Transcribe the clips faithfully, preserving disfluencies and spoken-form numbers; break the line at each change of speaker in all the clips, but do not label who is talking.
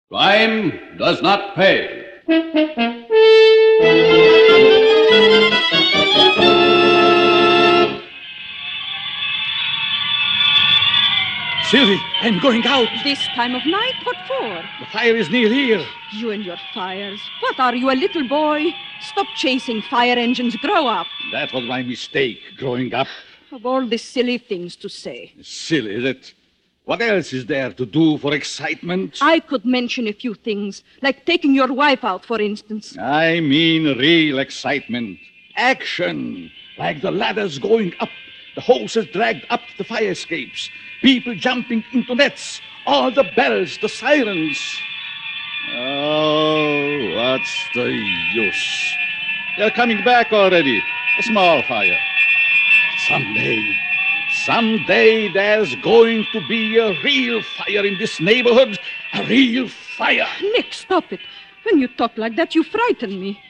Crime does not pay.
Sylvie, I'm going out.
This time of night? What for?
The fire is near here.
You and your fires. What are you, a little boy? Stop chasing fire engines. Grow up.
That was my mistake, growing up.
Of all the silly things to say.
Silly, is it? What else is there to do for excitement?
I could mention a few things, like taking your wife out, for instance.
I mean real excitement. Action. Like the ladders going up, the hoses dragged up the fire escapes, people jumping into nets, all the bells, the sirens. Oh, what's the use? They're coming back already. A small fire. Someday, someday there's going to be a real fire in this neighborhood. A real fire.
Nick, stop it. When you talk like that, you frighten me.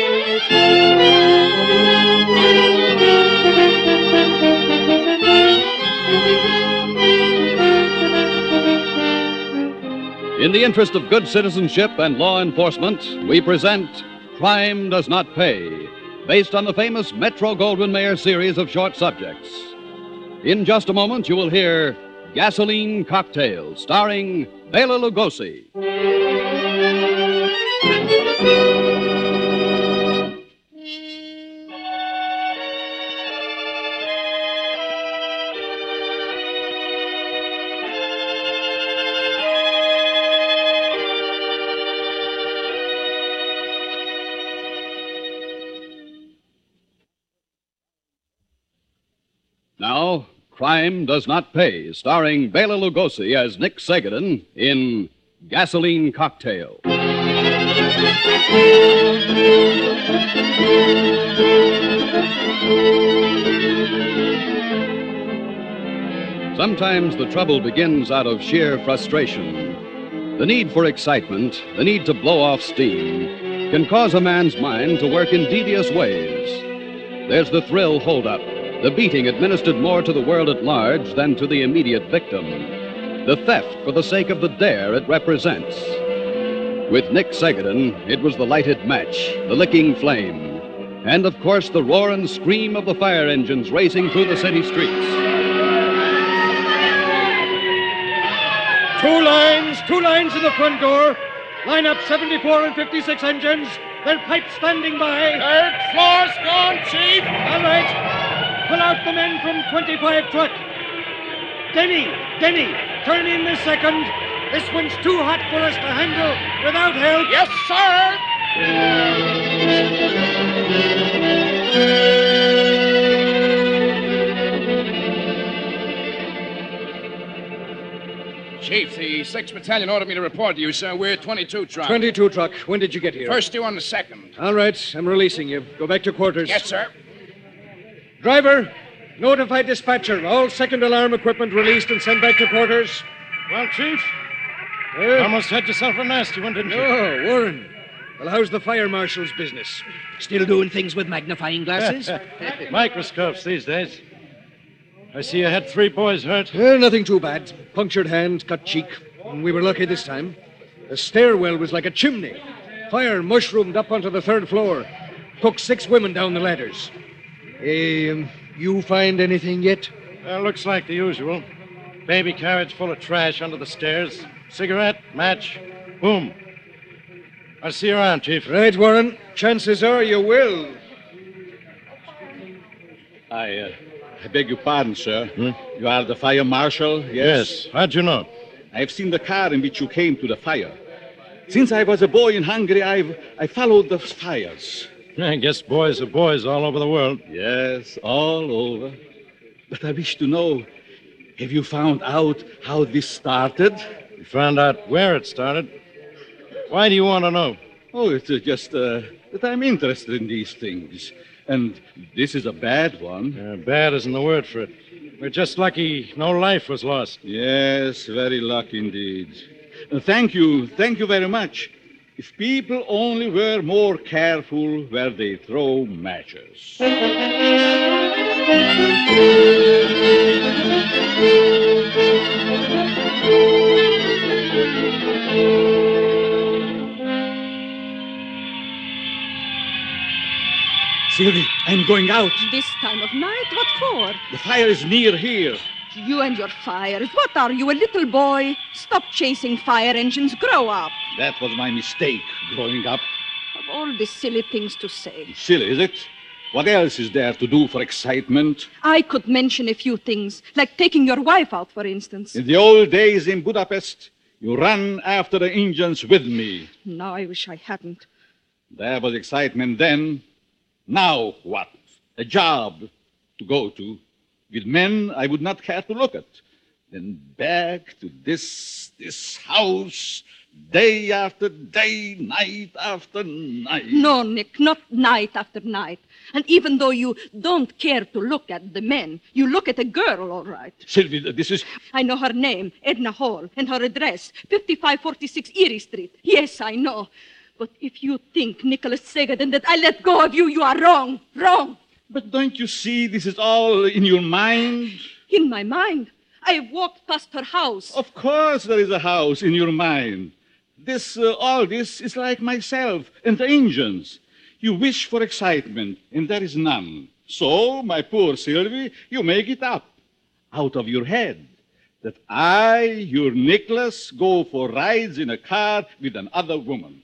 In the interest of good citizenship and law enforcement, we present Crime Does Not Pay, based on the famous Metro-Goldwyn-Mayer series of short subjects. In just a moment, you will hear Gasoline Cocktail, starring Bela Lugosi. Now, Crime Does Not Pay, starring Bela Lugosi as Nick Segadin in Gasoline Cocktail. Sometimes the trouble begins out of sheer frustration. The need for excitement, the need to blow off steam, can cause a man's mind to work in devious ways. There's the thrill holdup, the beating administered more to the world at large than to the immediate victim. The theft for the sake of the dare it represents. With Nick Segadin, it was the lighted match, the licking flame, and of course the roar and scream of the fire engines racing through the city streets.
Two lines, two lines in the front door. Line up seventy-four and fifty-six engines. Their pipes standing by.
Third floor's gone, Chief.
All right. Pull out the men from twenty-five truck. Denny, Denny, turn in this second. This one's too hot for us to handle without help.
Yes, sir. Chief, the sixth Battalion ordered me to report to you, sir. We're twenty-two truck.
twenty-two truck. When did you get here?
First due on the second.
All right, I'm releasing you. Go back to quarters.
Yes, sir.
Driver, notify dispatcher. All second alarm equipment released and sent back to quarters.
Well, Chief,
Uh,
almost had yourself a nasty one, didn't you?
Oh, Warren. Well, how's the fire marshal's business?
Still doing things with magnifying glasses?
Microscopes these days. I see you had three boys hurt.
Uh, nothing too bad. Punctured hand, cut cheek. We were lucky this time. The stairwell was like a chimney. Fire mushroomed up onto the third floor. Took six women down the ladders. Hey, um, you find anything yet?
Uh, looks like the usual. Baby carriage full of trash under the stairs. Cigarette, match, boom. I'll see you around, Chief.
Right, Warren. Chances are you will.
I, uh, I beg your pardon, sir. You are the fire marshal, yes?
Yes. How'd you know?
I've seen the car in which you came to the fire. Since I was a boy in Hungary, I've I followed the fires.
I guess boys are boys all over the world.
Yes, all over. But I wish to know, have you found out how this started?
You found out where it started. Why do you want to know?
Oh, it's uh, just uh, that I'm interested in these things. And this is a bad one.
Uh, bad isn't the word for it. We're just lucky no life was lost.
Yes, very lucky indeed. Uh, thank you, thank you very much. If people only were more careful where they throw matches. Sylvie, I'm going out.
This time of night? What for?
The fire is near here.
You and your fires. What are you, a little boy? Stop chasing fire engines. Grow up.
That was my mistake, growing up.
Of all the silly things to say.
Silly, is it? What else is there to do for excitement?
I could mention a few things, like taking your wife out, for instance.
In the old days in Budapest, you ran after the engines with me.
Now I wish I hadn't.
There was excitement then. Now what? A job to go to. With men I would not care to look at. Then back to this, this house, day after day, night after night.
No, Nick, not night after night. And even though you don't care to look at the men, you look at a girl, all right.
Sylvie, this is...
I know her name, Edna Hall, and her address, fifty-five forty-six Erie Street. Yes, I know. But if you think, Nicholas Segadin, that I let go of you, you are wrong, wrong.
But don't you see this is all in your mind?
In my mind? I have walked past her house.
Of course there is a house in your mind. This, uh, all this is like myself and the engines. You wish for excitement, and there is none. So, my poor Sylvie, you make it up, out of your head, that I, your Nicholas, go for rides in a car with another woman.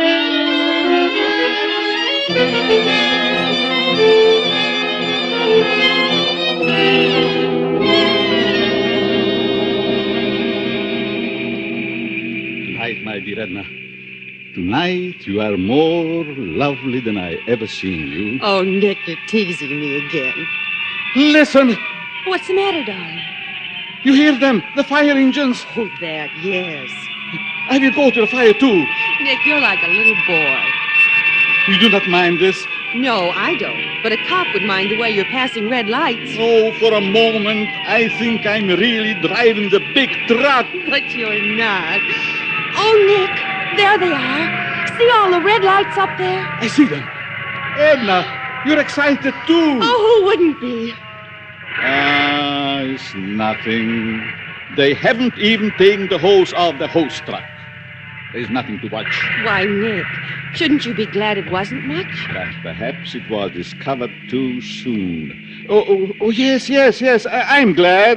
Tonight, my dear Edna, tonight you are more lovely than I ever seen you.
Oh, Nick, you're teasing me again.
Listen,
What's the matter, darling?
you hear them, the fire engines.
Oh, that, yes.
I will go to the fire too.
Nick, you're like a little boy.
You do not mind this?
No, I don't. But a cop would mind the way you're passing red lights.
Oh, for a moment, I think I'm really driving the big truck.
But you're not. Oh, Nick, there they are. See all the red lights up there?
I see them. Edna, you're excited too.
Oh, who wouldn't be?
Ah, it's nothing. They haven't even taken the hose off the hose truck. There's nothing to watch.
Why, Nick, shouldn't you be glad it wasn't much?
But perhaps it was discovered too soon. Oh, oh, oh yes, yes, yes. I- I'm glad.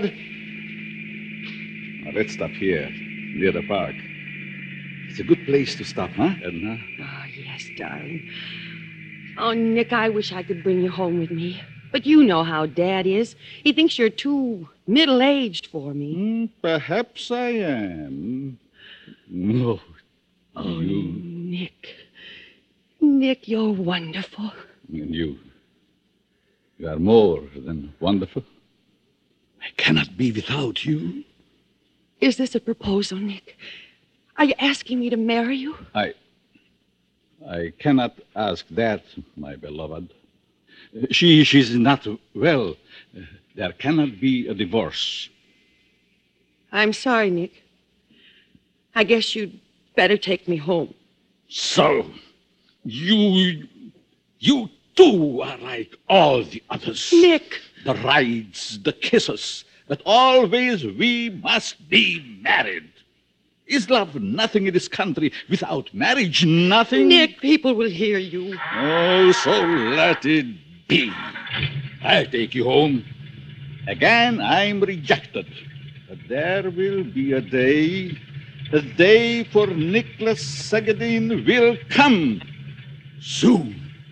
Now, let's stop here, near the park. It's a good place to stop, huh, Edna?
Oh, yes, darling. Oh, Nick, I wish I could bring you home with me. But you know how Dad is. He thinks you're too middle-aged for me.
Hmm, perhaps I am. No.
Oh,
You
Nick. Nick, you're wonderful.
and you. You are more than wonderful. I cannot be without you.
Is this a proposal, Nick? Are you asking me to marry you?
I. I cannot ask that, my beloved. She, she's not well. There cannot be a divorce.
I'm sorry, Nick. I guess you'd better take me home.
So, you. You too are like all the others.
Nick!
The rides, the kisses, but always we must be married. Is love nothing in this country without marriage? Nothing?
Nick, people will hear you.
Oh, so let it be. I'll take you home. Again, I'm rejected. But there will be a day, a day for Nicholas Segadin will come soon.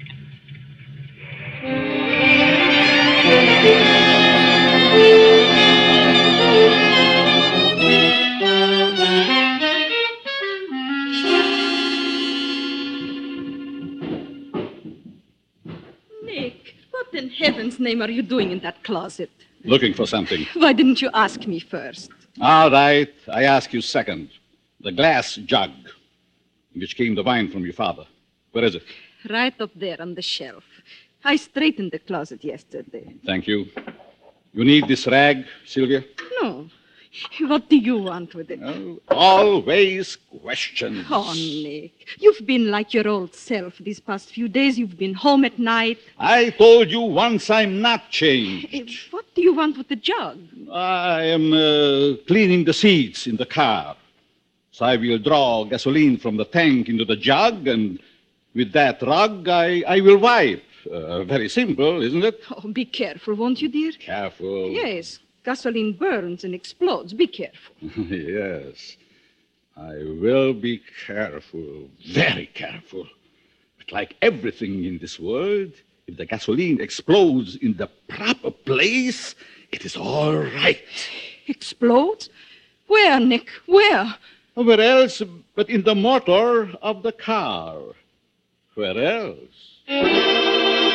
Nick, what in heaven's name are you doing in that closet?
Looking for something.
Why didn't you ask me first?
All right, I ask you second. The glass jug in which came the wine from your father. Where is it?
Right up there on the shelf. I straightened the closet yesterday.
Thank you. You need this rag, Sylvia?
No. What do you want with it?
Oh, always questions.
Oh, Nick, you've been like your old self these past few days. You've been home at night.
I told you once I'm not changed.
Eh, What do you want with the jug?
I am uh, cleaning the seats in the car. So I will draw gasoline from the tank into the jug, and with that rug, I, I will wipe. Uh, very simple, isn't it?
Oh, be careful, won't you, dear?
Careful.
Yes. Gasoline burns and explodes. Be careful.
Yes. I will be careful. Very careful. But like everything in this world, if the gasoline explodes in the proper place, it is all right.
Explodes? Where, Nick? Where?
Where else but in the motor of the car? Where else?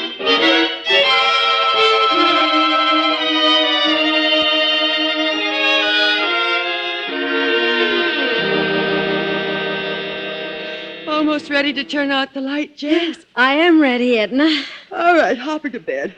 Almost ready to turn out the light, Jen?
Yes, I am ready, Edna.
All right, hop into bed.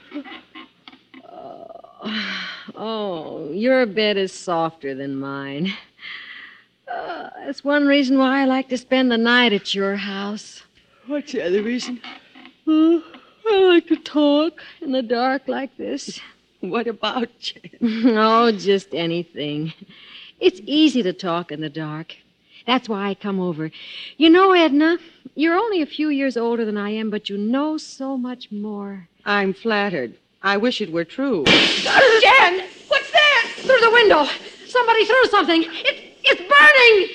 Oh, your bed is softer than mine. Uh, that's one reason why I like to spend the night at your house.
What's the other reason?
Uh, I like to talk in the dark like this.
What about, Jen?
Oh, just anything. It's easy to talk in the dark. That's why I come over. You know, Edna, you're only a few years older than I am, but you know so much more.
I'm flattered. I wish it were true.
Jen! What's that? Through the window. Somebody threw something. It, it's burning!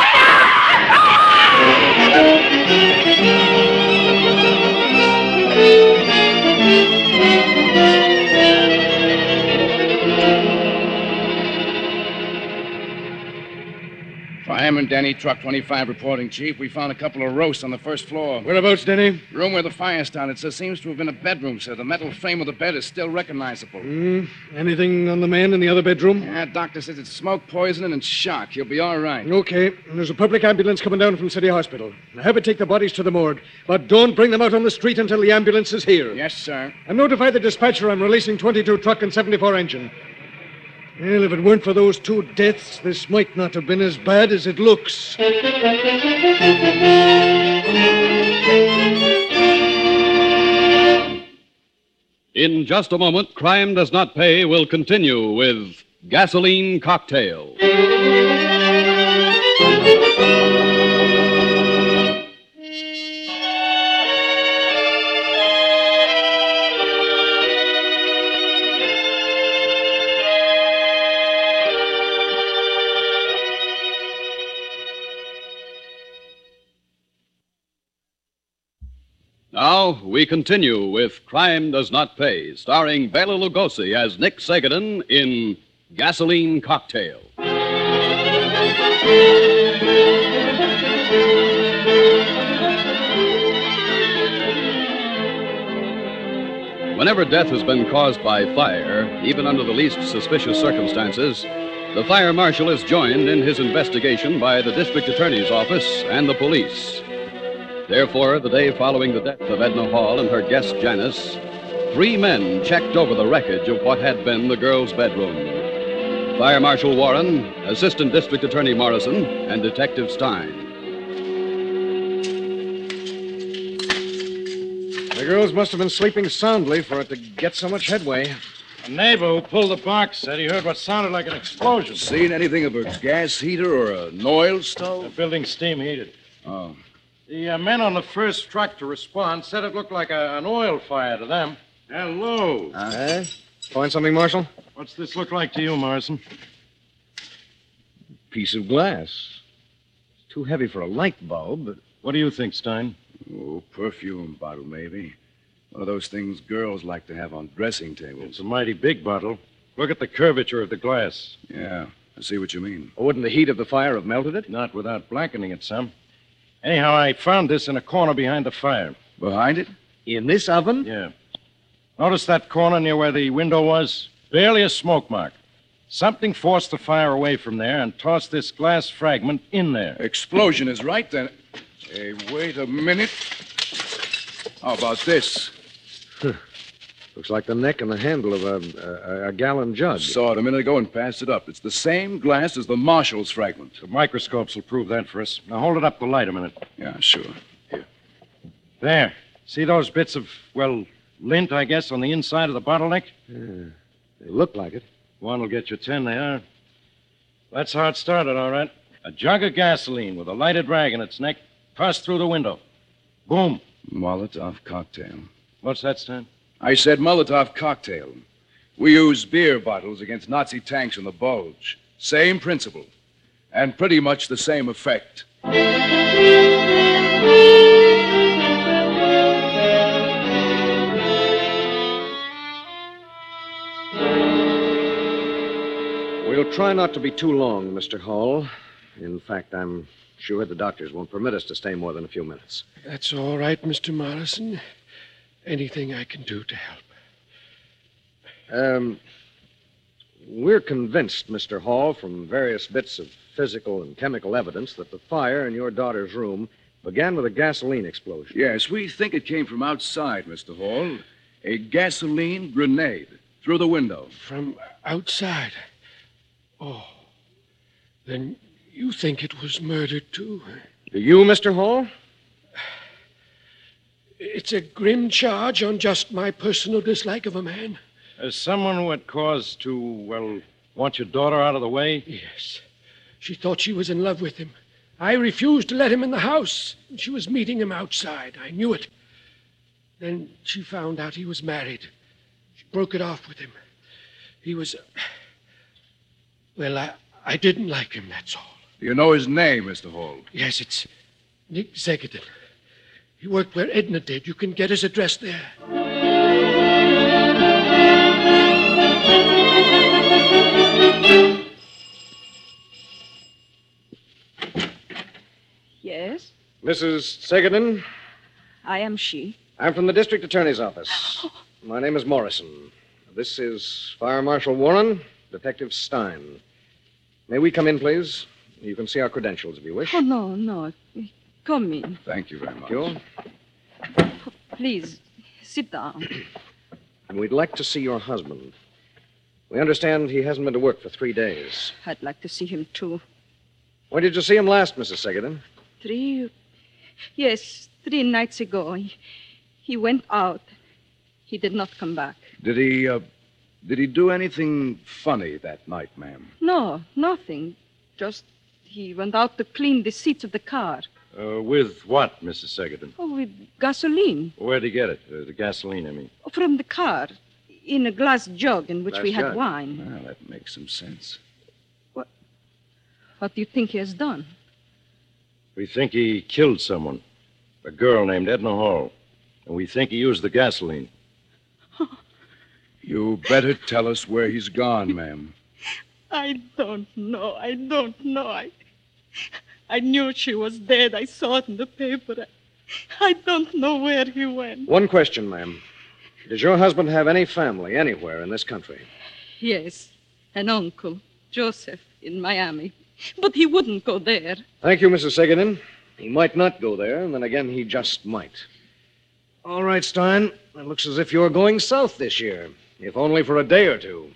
Fireman Denny, Truck twenty-five reporting, Chief. We found a couple of roasts on the first floor.
Whereabouts, Denny?
Room where the fire started, sir. Seems to have been a bedroom, sir. The metal frame of the bed is still recognizable.
Mm, anything on the man in the other bedroom?
Yeah, doctor says it's smoke poisoning and shock. He'll be all right.
Okay. And there's a public ambulance coming down from City Hospital. Now have it take the bodies to the morgue, but don't bring them out on the street until the ambulance is here.
Yes, sir.
And notify the dispatcher I'm releasing twenty-two truck and seventy-four engine. Well, if it weren't for those two deaths, this might not have been as bad as it looks.
In just a moment, Crime Does Not Pay will continue with Gasoline Cocktail. Now, we continue with Crime Does Not Pay, starring Bela Lugosi as Nick Segadin in Gasoline Cocktail. Whenever death has been caused by fire, even under the least suspicious circumstances, the fire marshal is joined in his investigation by the district attorney's office and the police. Therefore, the day following the death of Edna Hall and her guest Janice, three men checked over the wreckage of what had been the girl's bedroom. Fire Marshal Warren, Assistant District Attorney Morrison, and Detective Stein.
The girls must have been sleeping soundly for it to get so much headway.
A neighbor who pulled the box said he heard what sounded like an explosion.
Seen anything of a gas heater or an oil stove?
The building's steam heated.
Oh.
The uh, men on the first truck to respond said it looked like a, an oil fire to them. Hello.
Uh, find something, Marshal?
What's this look like to you, Morrison?
Piece of glass. It's too heavy for a light bulb, but...
What do you think, Stein?
Oh, perfume bottle, maybe. One of those things girls like to have on dressing tables.
It's a mighty big bottle. Look at the curvature of the glass.
Yeah, I see what you mean.
Wouldn't the heat of the fire have melted it?
Not without blackening it some. Anyhow, I found this in a corner behind the fire.
Behind it?
In this oven?
Yeah. Notice that corner near where the window was? Barely a smoke mark. Something forced the fire away from there and tossed this glass fragment in there.
Explosion is right, then. Hey, wait a minute. How about this?
Huh. Looks like the neck and the handle of a, a, a gallon jug.
Saw it a minute ago and passed it up. It's the same glass as the Marshall's fragment.
The microscopes will prove that for us. Now hold it up the light a minute.
Yeah, sure. Here.
There. See those bits of, well, lint, I guess, on the inside of the bottleneck?
Yeah, they look like it.
One will get you ten, they are. That's how it started, all right. A jug of gasoline with a lighted rag in its neck tossed through the window. Boom.
Molotov cocktail.
What's that, Stan?
I said Molotov cocktail. We use beer bottles against Nazi tanks in the Bulge. Same principle. And pretty much the same effect.
We'll try not to be too long, Mister Hall. In fact, I'm sure the doctors won't permit us to stay more than a few minutes.
That's all right, Mister Morrison. Anything I can do to help.
Um, we're convinced, Mister Hall, from various bits of physical and chemical evidence, that the fire in your daughter's room began with a gasoline explosion.
Yes, we think it came from outside, Mister Hall. A gasoline grenade through the window.
From outside? Oh. Then you think it was murder, too?
Do you, Mister Hall?
It's a grim charge on just my personal dislike of a man.
As someone who had cause to, well, want your daughter out of the way?
Yes. She thought she was in love with him. I refused to let him in the house. She was meeting him outside. I knew it. Then she found out he was married. She broke it off with him. He was... Well, I, I didn't like him, that's all.
Do you know his name, Mister Hall?
Yes, it's Nick Zegedin. He worked where Edna did. You can get his address there.
Yes,
Missus Segedin,
I am she.
I'm from the district attorney's office. My name is Morrison. This is Fire Marshal Warren, Detective Stein. May we come in, please? You can see our credentials if you wish.
Oh, no, no. Come in.
Thank you very much.
You?
Please, sit down.
And we'd like to see your husband. We understand he hasn't been to work for three days.
I'd like to see him, too.
When did you see him last, Missus Segedin?
Three... Yes, three nights ago. He, he went out. He did not come back.
Did he, uh, did he do anything funny that night, ma'am?
No, nothing. Just he went out to clean the seats of the car.
Uh, with what, Missus Segedin?
Oh, with gasoline.
Where'd he get it? Uh, the gasoline, I mean.
From the car. In a glass jug in which
Glass
we had
jug.
wine.
Well, that makes some sense.
What do you think he has done?
We think he killed someone. A girl named Edna Hall. And we think he used the gasoline.
You better tell us where he's gone, ma'am.
I don't know. I don't know. I, I knew she was dead. I saw it in the paper. I, I don't know where he went.
One question, ma'am. Does your husband have any family anywhere in this country?
Yes, an uncle, Joseph, in Miami. But he wouldn't go there.
Thank you, Missus Segedin. He might not go there, and then again, he just might. All right, Stein. It looks as if you're going south this year, if only for a day or two.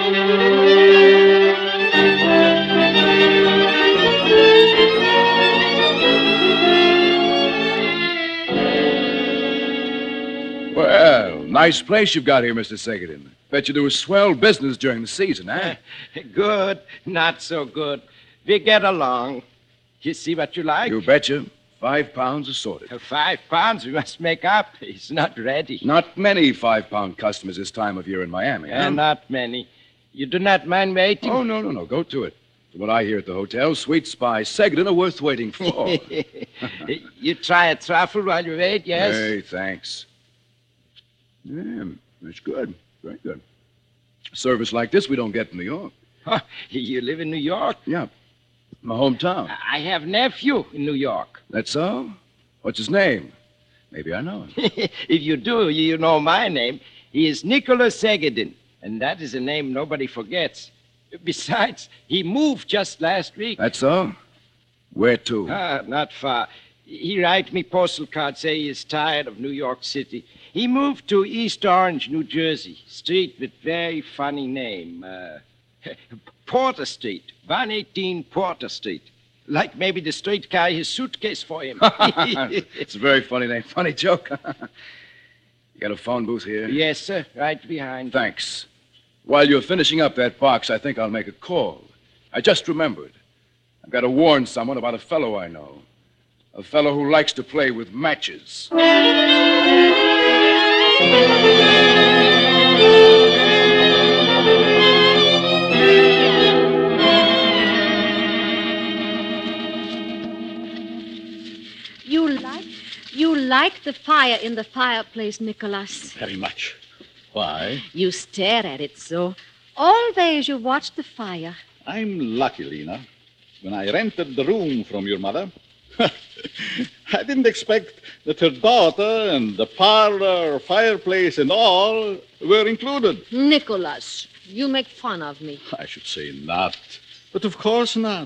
Well, nice place you've got here, Mister Segedin. Bet you do a swell business during the season, eh?
Good, not so good. We get along. You see what you like?
You betcha. Five pounds assorted.
Uh, Five pounds we must make up. He's not ready.
Not many five-pound customers this time of year in Miami.
Uh,
huh?
not many. You do not mind waiting?
Oh, no, no, no. Go to it. From what I hear at the hotel, sweet spy Segedin are worth waiting for.
You try a truffle while you wait, yes?
Hey, thanks. Yeah, that's good. Very good. Service like this we don't get in New York.
Huh, you live in New York?
Yeah. My hometown.
I have nephew in New York.
That's so? What's his name? Maybe I know him.
If you do, you know my name. He is Nicholas Segedin, and that is a name nobody forgets. Besides, he moved just last week.
That's so? Where to?
Ah, not far. He write me postal card say he is tired of New York City. He moved to East Orange, New Jersey. Street with very funny name. Uh, Porter Street. one eighteen Porter Street. Like maybe the street carry his suitcase for him.
It's a very funny name. Funny joke. You got a phone booth here?
Yes, sir. Right behind.
Thanks. While you're finishing up that box, I think I'll make a call. I just remembered. I've got to warn someone about a fellow I know. A fellow who likes to play with matches.
You like, you like the fire in the fireplace, Nicholas.
Very much. Why?
You stare at it so. Always you watch the fire.
I'm lucky, Lena. When I rented the room from your mother, I didn't expect that her daughter and the parlor, fireplace, and all were included.
Nicholas, you make fun of me.
I should say not. But of course not.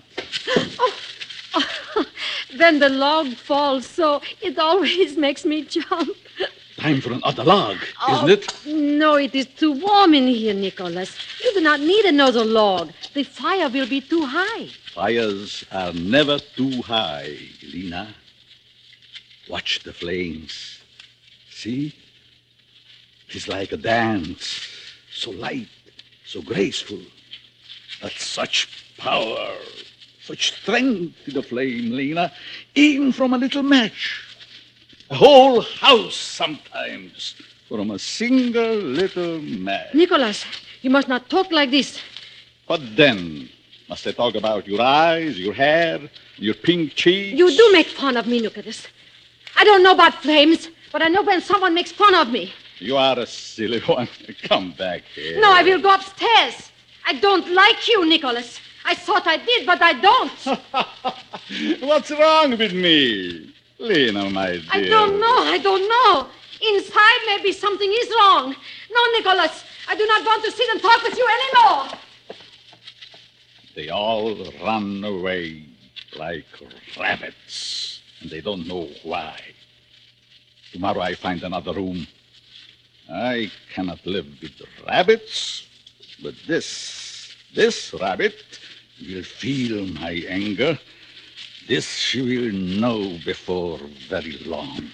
Then the log falls so it always makes me jump.
Time for another log, isn't
Oh,
it?
No, it is too warm in here, Nicholas. You do not need another log. The fire will be too high.
Fires are never too high, Lena. Watch the flames. See? It's like a dance. So light, so graceful. But such power, such strength in the flame, Lena, even from a little match. A whole house sometimes from a single little match.
Nicholas, you must not talk like this.
What then? Must I talk about your eyes, your hair, your pink cheeks?
You do make fun of me, Nicholas. I don't know about flames, but I know when someone makes fun of me.
You are a silly one. Come back here.
No, I will go upstairs. I don't like you, Nicholas. I thought I did, but I don't.
What's wrong with me? Lena, my dear.
I don't know. I don't know. Inside, maybe something is wrong. No, Nicholas, I do not want to sit and talk with you anymore.
They all run away like rabbits, and they don't know why. Tomorrow I find another room. I cannot live with rabbits, but this, this rabbit will feel my anger. This she will know before very long.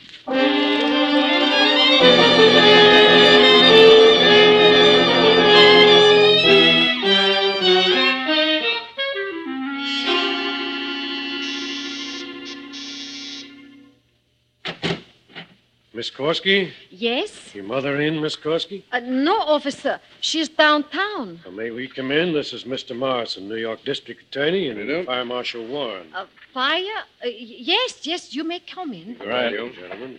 Miss Korsky?
Yes?
Your mother in, Miss Korsky?
Uh, no, officer. She's downtown.
Well, may we come in? This is Mister Morrison, New York District Attorney, and Fire Marshal Warren.
Uh, fire? Uh, y- yes, yes, you may come in.
Right, gentlemen.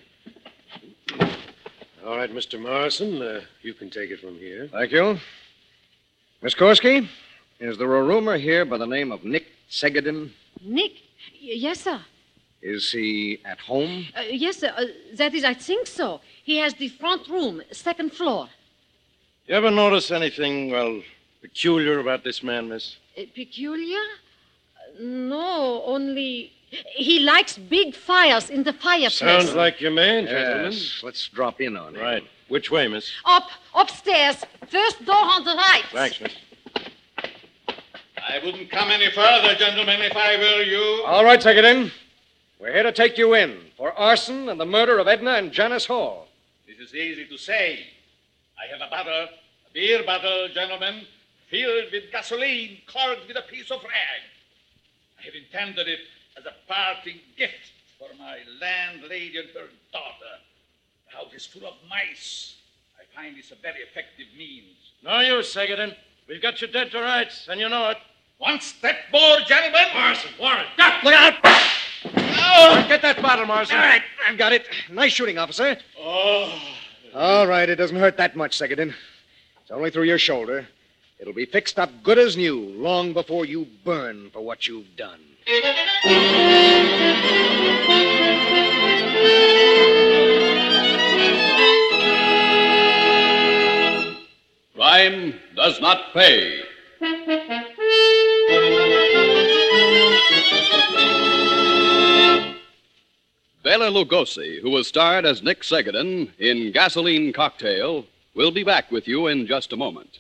All right, Mister Morrison, uh, you can take it from here.
Thank you. Miss Korsky, is there a roomer here by the name of Nick Segedin?
Nick? Y- yes, sir.
Is he at home?
Uh, yes, sir. Uh, that is, I think so. He has the front room, second floor.
You ever notice anything, well, peculiar about this man, miss?
Uh, peculiar? Uh, no, only he likes big fires in the fireplace.
Sounds like your man, gentlemen.
Yes, let's drop in on him.
Right. Which way, miss?
Up, upstairs. First door on the right.
Thanks, miss.
I wouldn't come any further, gentlemen, if I were you.
All right, Segedin. We're here to take you in for arson and the murder of Edna and Janice Hall.
This is easy to say. I have a bottle, a beer bottle, gentlemen, filled with gasoline, corked with a piece of rag. I have intended it as a parting gift for my landlady and her daughter. The house is full of mice. I find this a very effective means.
No use, Segedin. We've got you dead to rights, and you know it.
One step more, gentlemen.
Morrison, Warren.
Look out!
Oh! Get that bottle, Morrison.
All right, I've got it. Nice shooting, officer.
Oh.
All right, it doesn't hurt that much, Segedin. It's only through your shoulder. It'll be fixed up good as new long before you burn for what you've done.
Crime does not pay. Bela Lugosi, who was starred as Nick Segedin in Gasoline Cocktail, will be back with you in just a moment.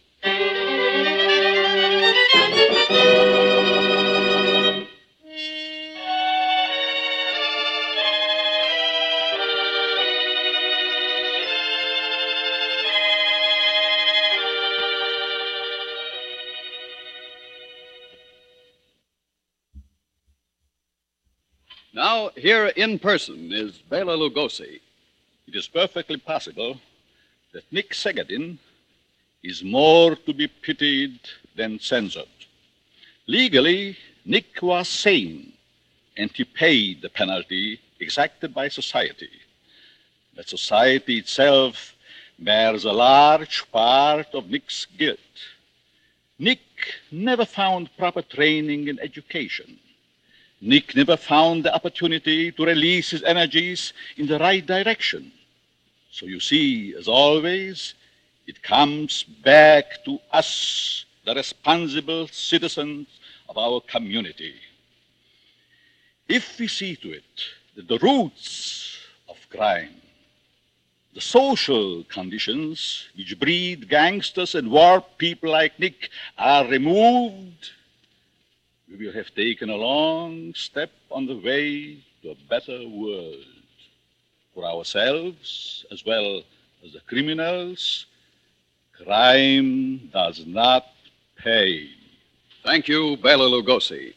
Now, here in person is Bela Lugosi.
It is perfectly possible that Nick Segadin is more to be pitied than censored. Legally, Nick was sane, and he paid the penalty exacted by society. But society itself bears a large part of Nick's guilt. Nick never found proper training in education. Nick never found the opportunity to release his energies in the right direction. So you see, as always, it comes back to us, the responsible citizens of our community. If we see to it that the roots of crime, the social conditions which breed gangsters and warped people like Nick are removed, we will have taken a long step on the way to a better world for ourselves as well as the criminals. Crime does not pay.
Thank you, Bela Lugosi.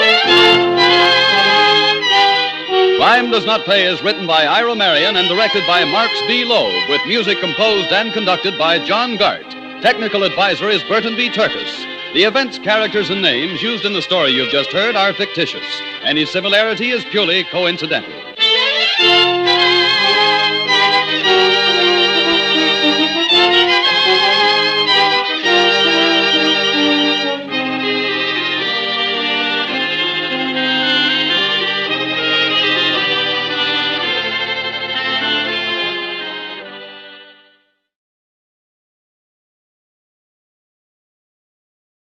Crime Does Not Pay is written by Ira Marion and directed by Marks B. Loeb, with music composed and conducted by John Gart. Technical advisor is Burton B. Turkis. The events, characters, and names used in the story you've just heard are fictitious. Any similarity is purely coincidental.